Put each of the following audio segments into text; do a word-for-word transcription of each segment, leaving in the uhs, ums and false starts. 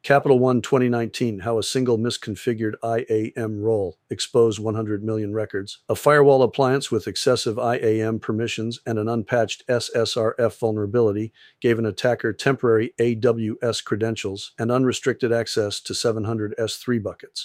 Capital One twenty nineteen, how a single misconfigured I A M role exposed one hundred million records. A firewall appliance with excessive I A M permissions and an unpatched S S R F vulnerability gave an attacker temporary A W S credentials and unrestricted access to seven hundred S three buckets.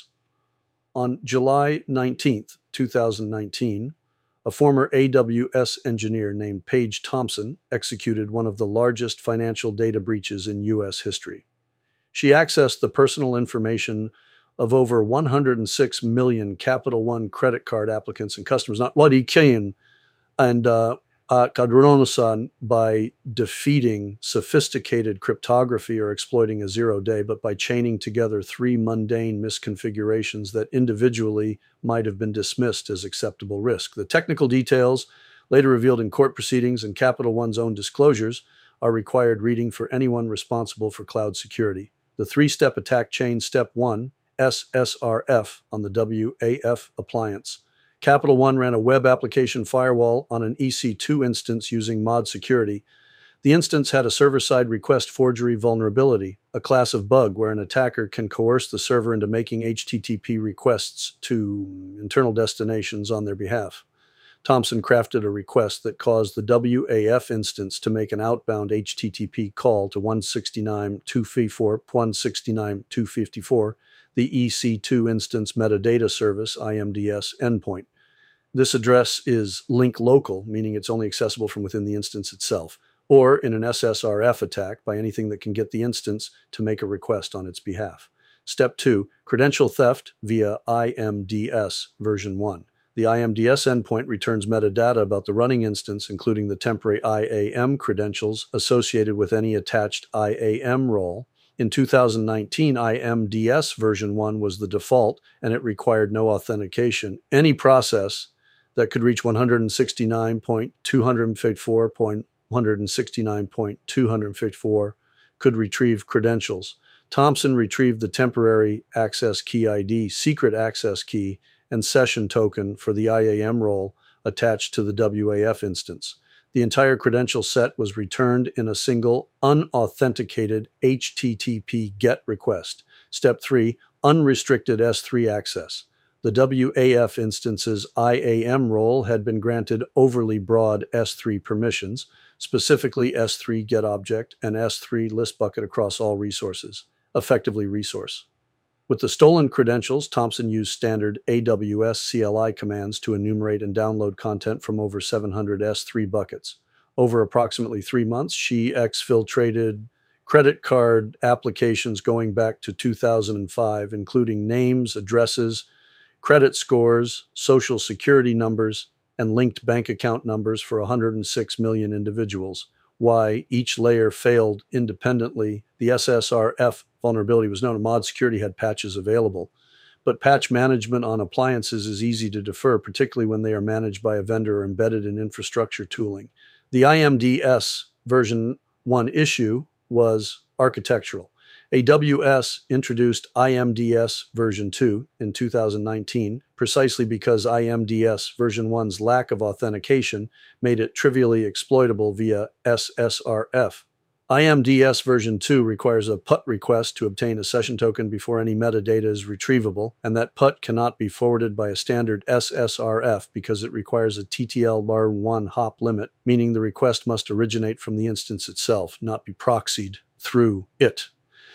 On July nineteenth, two thousand nineteen, a former A W S engineer named Paige Thompson executed one of the largest financial data breaches in U S history. She accessed the personal information of over one hundred six million Capital One credit card applicants and customers, not Lodi Kayan and uh, uh, Kadronosan, by defeating sophisticated cryptography or exploiting a zero day, but by chaining together three mundane misconfigurations that individually might have been dismissed as acceptable risk. The technical details, later revealed in court proceedings and Capital One's own disclosures, are required reading for anyone responsible for cloud security. The three-step attack chain: step one, S S R F on the W A F appliance. Capital One ran a web application firewall on an E C two instance using mod security. The instance had a server-side request forgery vulnerability, a class of bug where an attacker can coerce the server into making H T T P requests to internal destinations on their behalf. Thompson crafted a request that caused the W A F instance to make an outbound H T T P call to one sixty-nine dot two fifty-four dot one sixty-nine dot two fifty-four, the E C two instance metadata service I M D S endpoint. This address is link local, meaning it's only accessible from within the instance itself, or in an S S R F attack by anything that can get the instance to make a request on its behalf. Step two, credential theft via I M D S version one. The I M D S endpoint returns metadata about the running instance, including the temporary I A M credentials associated with any attached I A M role. In two thousand nineteen, I M D S version one was the default, and it required no authentication. Any process that could reach one sixty-nine dot two fifty-four dot one sixty-nine dot two fifty-four could retrieve credentials. Thompson retrieved the temporary access key I D, secret access key, and session token for the I A M role attached to the W A F instance. The entire credential set was returned in a single unauthenticated H T T P GET request. Step three, unrestricted S three access. The W A F instance's I A M role had been granted overly broad S three permissions, specifically S three GetObject and S three ListBucket across all resources, effectively resource. With the stolen credentials, Thompson used standard A W S C L I commands to enumerate and download content from over seven hundred S three buckets. Over approximately three months, she exfiltrated credit card applications going back to two thousand five, including names, addresses, credit scores, social security numbers, and linked bank account numbers for one hundred six million individuals. Why each layer failed independently. The S S R F vulnerability was known. Mod security had patches available. But patch management on appliances is easy to defer, particularly when they are managed by a vendor or embedded in infrastructure tooling. The I M D S version one issue was architectural. A W S introduced I M D S version two in two thousand nineteen, precisely because I M D S version one's lack of authentication made it trivially exploitable via S S R F. I M D S version two requires a P U T request to obtain a session token before any metadata is retrievable, and that P U T cannot be forwarded by a standard S S R F because it requires a T T L bar one hop limit, meaning the request must originate from the instance itself, not be proxied through it.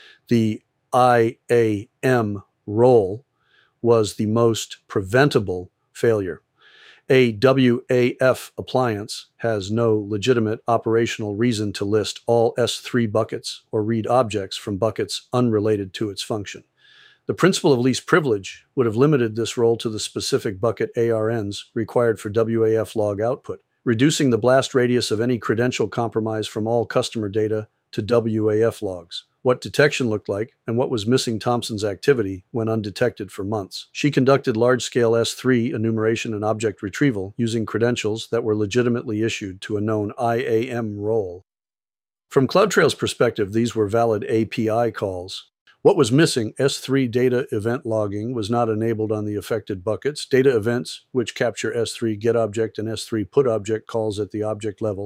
The I A M role was the most preventable failure. A W A F appliance has no legitimate operational reason to list all S three buckets or read objects from buckets unrelated to its function. The principle of least privilege would have limited this role to the specific bucket A R Ns required for W A F log output, reducing the blast radius of any credential compromise from all customer data to W A F logs. What detection looked like, and what was missing Thompson's activity went undetected for months. She conducted large-scale S three enumeration and object retrieval using credentials that were legitimately issued to a known I A M role. From CloudTrail's perspective, these were valid A P I calls. What was missing, S three data event logging, was not enabled on the affected buckets. Data events, which capture S three GetObject and S three PutObject calls at the object level,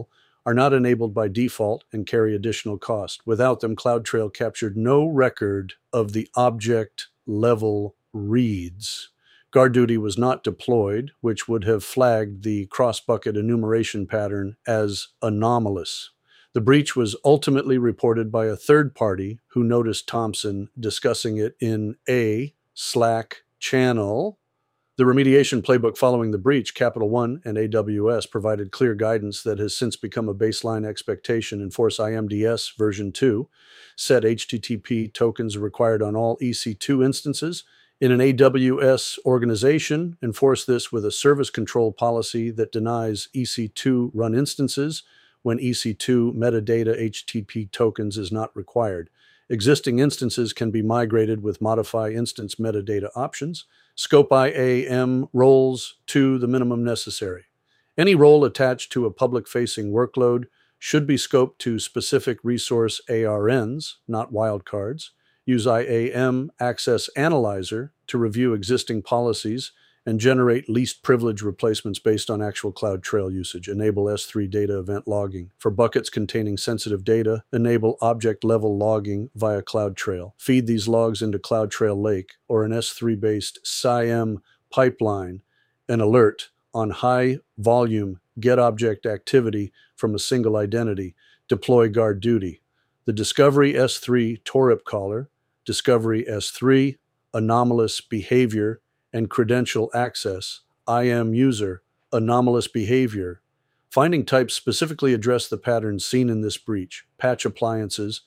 are not enabled by default and carry additional cost. Without them, CloudTrail captured no record of the object level reads. GuardDuty was not deployed, which would have flagged the cross-bucket enumeration pattern as anomalous. The breach was ultimately reported by a third party who noticed Thompson discussing it in a Slack channel. The remediation playbook following the breach, Capital One and A W S provided clear guidance that has since become a baseline expectation in Force I M D S version two. Set H T T P tokens required on all E C two instances. In an A W S organization, enforce this with a service control policy that denies E C two run instances when E C two metadata H T T P tokens is not required. Existing instances can be migrated with modify instance metadata options. Scope I A M roles to the minimum necessary. Any role attached to a public-facing workload should be scoped to specific resource A R Ns, not wildcards. Use I A M Access Analyzer to review existing policies and generate least privilege replacements based on actual CloudTrail usage. Enable S three data event logging. For buckets containing sensitive data, enable object-level logging via CloudTrail. Feed these logs into CloudTrail Lake or an S three-based S I E M pipeline and alert on high-volume get-object activity from a single identity. Deploy GuardDuty. The Discovery S three Torip caller, Discovery S three, anomalous behavior, and credential access, I M user, anomalous behavior. Finding types specifically address the patterns seen in this breach. Patch appliances,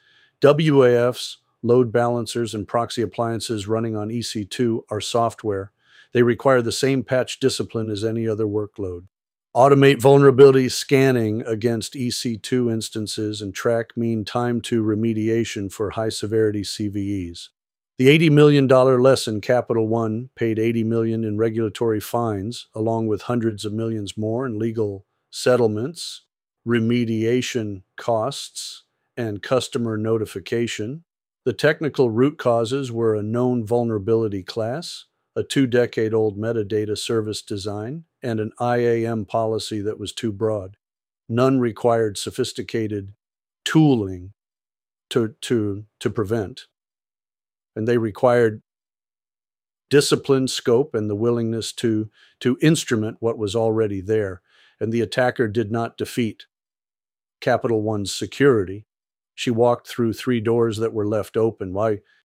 W A Fs, load balancers, and proxy appliances running on E C two are software. They require the same patch discipline as any other workload. Automate vulnerability scanning against E C two instances and track mean time to remediation for high-severity C V Es. The eighty million dollars lesson, Capital One paid eighty million dollars in regulatory fines, along with hundreds of millions more in legal settlements, remediation costs, and customer notification. The technical root causes were a known vulnerability class, a two-decade-old metadata service design, and an I A M policy that was too broad. None required sophisticated tooling to, to, to prevent. And they required discipline, scope, and the willingness to, to instrument what was already there. And the attacker did not defeat Capital One's security. She walked through three doors that were left open. Why,